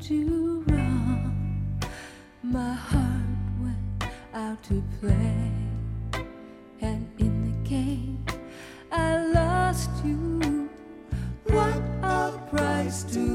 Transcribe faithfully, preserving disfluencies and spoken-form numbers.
you wrong. My heart went out to play, and in the game I lost you. What a price to